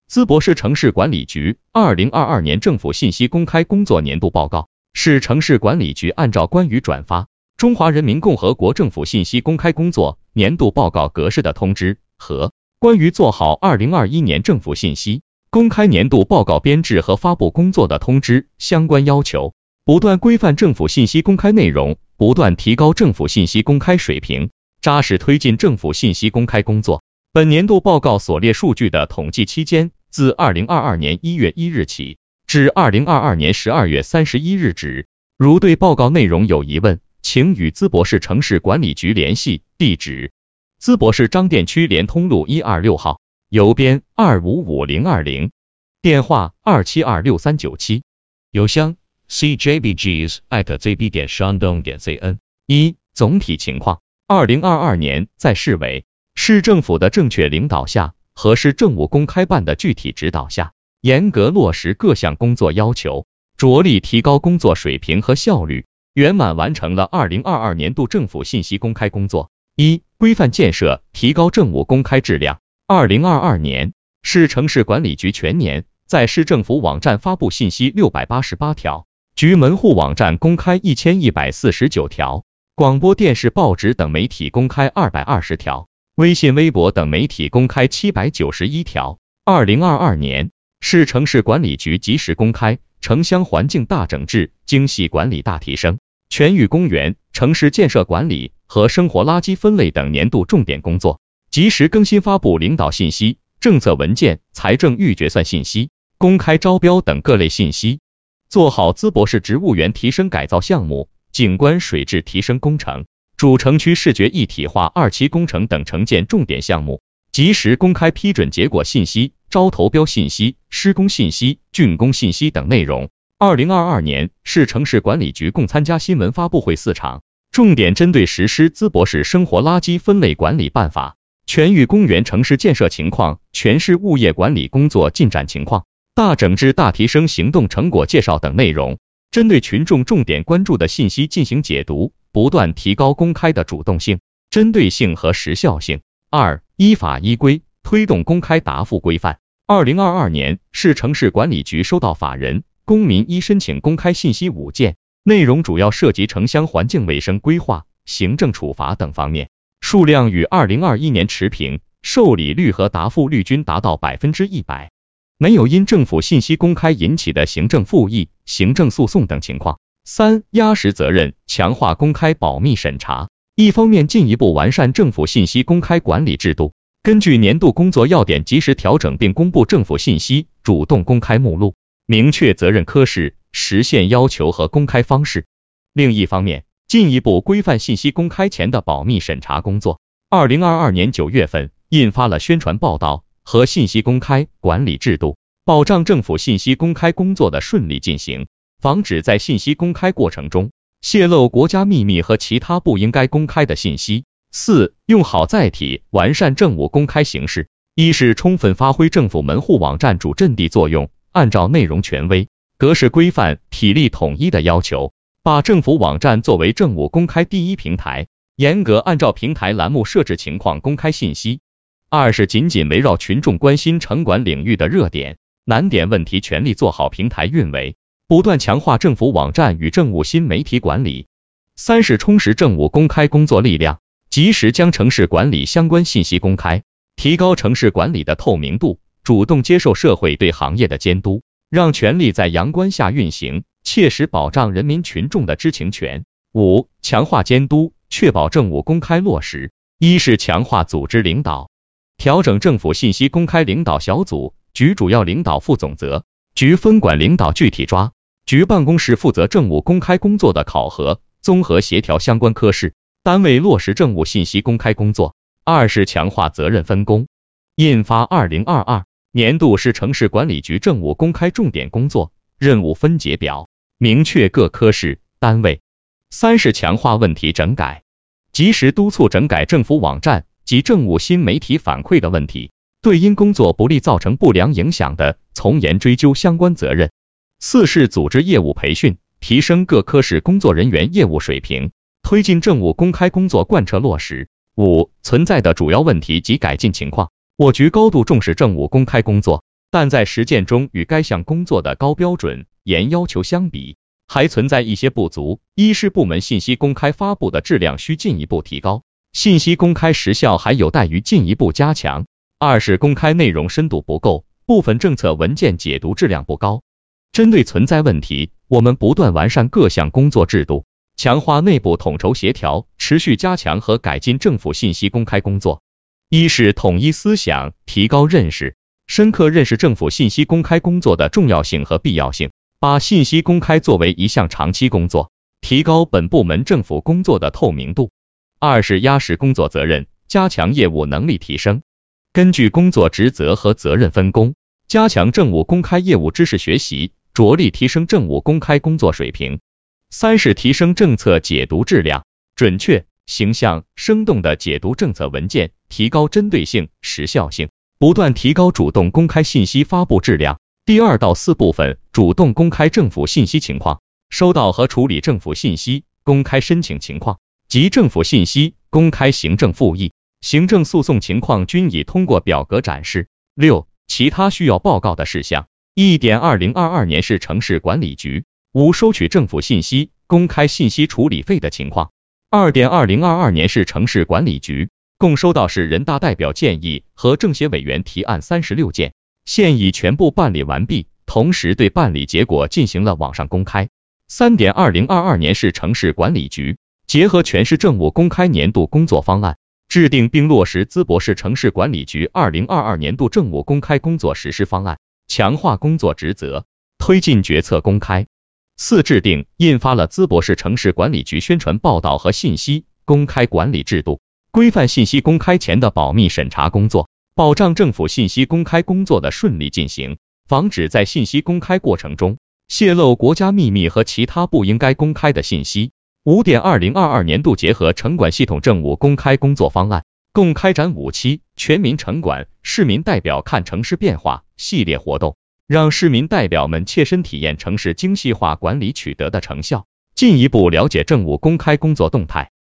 淄博市城市管理局2022年政府信息公开工作年度报告，市城市管理局按照关于转发《中华人民共和国政府信息公开工作年度报告格式的通知》和关于做好2021年政府信息公开年度报告编制和发布工作的通知相关要求，不断规范政府信息公开内容，不断提高政府信息公开水平，扎实推进政府信息公开工作。本年度报告所列数据的统计期间，自2022年1月1日起至2022年12月31日止。如对报告内容有疑问，请与淄博市城市管理局联系，地址：淄博市张店区联通路126号，邮编2555020，电话2726397，邮箱 cjbgs@zb.shandong.cn。1. 总体情况：2022年在市委、市政府的正确领导下和市政务公开办的具体指导下，严格落实各项工作要求，着力提高工作水平和效率，圆满完成了2022年度政府信息公开工作。1. 规范建设，提高政务公开质量。2022年，市城市管理局全年在市政府网站发布信息688条，局门户网站公开1149条，广播电视报纸等媒体公开220条，微信微博等媒体公开791条。2022年，市城市管理局及时公开城乡环境大整治、精细管理大提升、全域公园、城市建设管理和生活垃圾分类等年度重点工作，及时更新发布领导信息、政策文件、财政预决算信息、公开招标等各类信息，做好淄博市植物园提升改造项目、景观水质提升工程、主城区视觉一体化2期工程等城建重点项目，及时公开批准结果信息、招投标信息、施工信息、竣工信息等内容。2022年，市城市管理局共参加新闻发布会4场，重点针对实施淄博市生活垃圾分类管理办法、全域公园城市建设情况、全市物业管理工作进展情况、大整治大提升行动成果介绍等内容，针对群众重点关注的信息进行解读，不断提高公开的主动性、针对性和时效性。2. 依法依规推动公开答复规范。2022年，市城市管理局收到法人、公民依申请公开信息5件，内容主要涉及城乡环境卫生规划、行政处罚等方面，数量与2021年持平，受理率和答复率均达到100%，没有因政府信息公开引起的行政复议、行政诉讼等情况。3. 压实责任，强化公开保密审查。一方面进一步完善政府信息公开管理制度，根据年度工作要点及时调整并公布政府信息主动公开目录，明确责任科室、实现要求和公开方式。另一方面，进一步规范信息公开前的保密审查工作。2022年9月份印发了宣传报道和信息公开管理制度，保障政府信息公开工作的顺利进行，防止在信息公开过程中泄露国家秘密和其他不应该公开的信息。4. 用好载体，完善政务公开形式。一是充分发挥政府门户网站主阵地作用，按照内容权威、格式规范、体例统一的要求，把政府网站作为政务公开第一平台，严格按照平台栏目设置情况公开信息。2是紧紧围绕群众关心城管领域的热点、难点问题，全力做好平台运维，不断强化政府网站与政务新媒体管理。3是充实政务公开工作力量，及时将城市管理相关信息公开，提高城市管理的透明度，主动接受社会对行业的监督，让权力在阳关下运行，切实保障人民群众的知情权。5. 强化监督，确保政务公开落实。一是强化组织领导，调整政府信息公开领导小组、局主要领导负总责，局分管领导具体抓，局办公室负责政务公开工作的考核、综合协调相关科室、单位落实政务信息公开工作。2是强化责任分工，印发2022年度市城市管理局政务公开重点工作任务分解表，明确各科室、单位。3是强化问题整改，及时督促整改政府网站及政务新媒体反馈的问题，对因工作不力造成不良影响的，从严追究相关责任。4是组织业务培训，提升各科室工作人员业务水平，推进政务公开工作贯彻落实。5. 存在的主要问题及改进情况，我局高度重视政务公开工作， 但在实践中与该项工作的高标准、严要求相比，还存在一些不足。一是部门信息公开发布的质量需进一步提高，信息公开时效还有待于进一步加强。二是公开内容深度不够，部分政策文件解读质量不高。针对存在问题，我们不断完善各项工作制度，强化内部统筹协调，持续加强和改进政府信息公开工作。一是统一思想，提高认识，深刻认识政府信息公开工作的重要性和必要性，把信息公开作为一项长期工作，提高本部门政府工作的透明度。二是压实工作责任，加强业务能力提升，根据工作职责和责任分工，加强政务公开业务知识学习，着力提升政务公开工作水平。三是提升政策解读质量，准确、形象、生动地解读政策文件，提高针对性、时效性，不断提高主动公开信息发布质量。第2到4部分，主动公开政府信息情况，收到和处理政府信息公开申请情况及政府信息公开行政复议、行政诉讼情况均已通过表格展示。6、其他需要报告的事项。1.2022年市城市管理局无收取政府信息公开信息处理费的情况。2.2022年市城市管理局共收到市人大代表建议和政协委员提案36件，现已全部办理完毕，同时对办理结果进行了网上公开。3.2022年市城市管理局结合全市政务公开年度工作方案，制定并落实淄博市城市管理局2022年度政务公开工作实施方案，强化工作职责，推进决策公开。4、制定、印发了淄博市城市管理局宣传报道和信息公开管理制度，规范信息公开前的保密审查工作，保障政府信息公开工作的顺利进行，防止在信息公开过程中泄露国家秘密和其他不应该公开的信息。5.2022年度结合城管系统政务公开工作方案，共开展5期全民城管、市民代表看城市变化系列活动，让市民代表们切身体验城市精细化管理取得的成效，进一步了解政务公开工作动态。